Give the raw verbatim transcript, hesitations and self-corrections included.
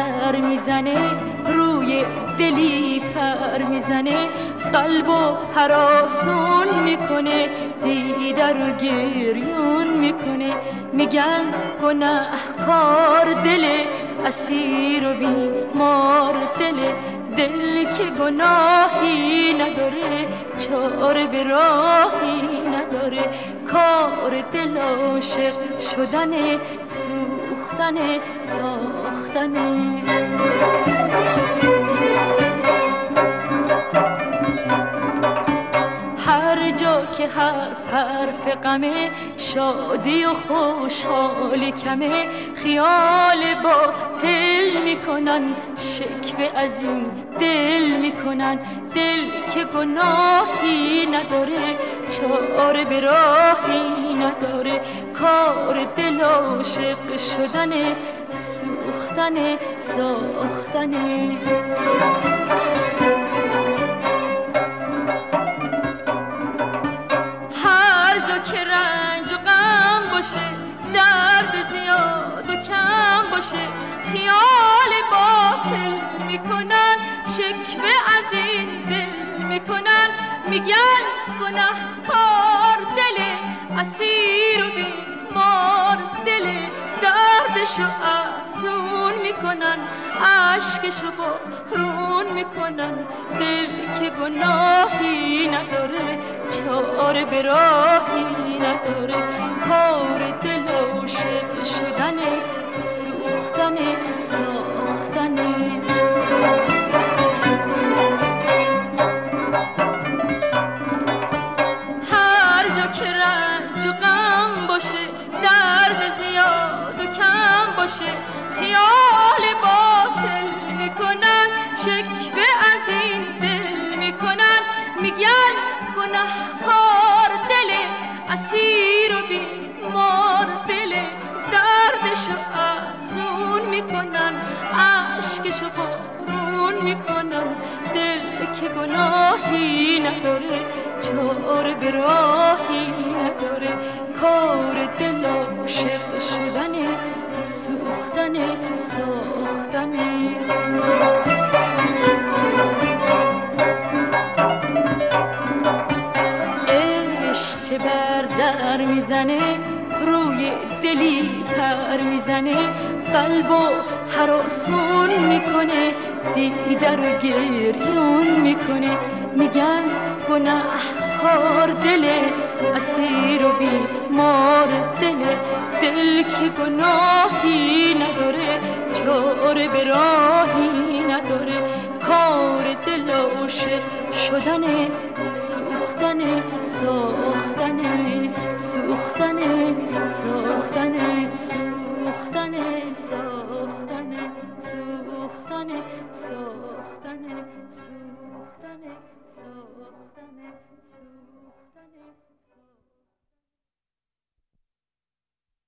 در میزنه، روی دلی پر میزنه، قلب و هراسون میکنه، دیده رو گریون میکنه. میگن گناهکار دل، اسیر و بیمار دل، دل که گناهی نداره، چاره به راهی نداره. کار دل عاشق شدنه، سوختنه، ساختنه. هر جا که حرف حرف غمه، شادی و خوشحالی کمه، خیال باطل میکنن، شکوه از این دل میکنن. دل که گناهی نداره، چاره به راهی نداره. کار دل عاشق شدنه، سوختنه، ساختنه. که رنج و غم باشه، درد زیاد و کم باشه، خیال باطل میکنن، شکوه از این دل میکنن. میگن گناهکار دل، اسیر و بیمار دل، دردشو افزون میکنن، عشقشو بارون میکنن. دل که گناهی نداره، چاره به راهی نداره. کار دل عاشق شدنه، سوختنه، ساختنه. هر جا که رنج و غم باشه، درد زیاد و کم باشه، خیال باطل میکنن، شکوه از این دل میکنن. میگن گناهکار دل، اسیر و بیمار دل، دردشو افزون میکنن، عشقشو بارون میکنن. دل که گناهی نداره، چاره به راهی نداره. کار دل عاشق شدنه، سوختنه، ساختنه. عشق که بر در میزنه، روی دلی پر میزنه، قلب و هراسون میکنه، دیده رو گریون میکنه. میگن گناهکار دل، اسیر و بیمار دل، دل که گناهی نداره، چاره به راهی نداره. کار دل عاشق شدنه، سوختنه، ساختنه، سوختنه، ساختنه، سوختنه، ساختنه، سوختنه، ساختنه.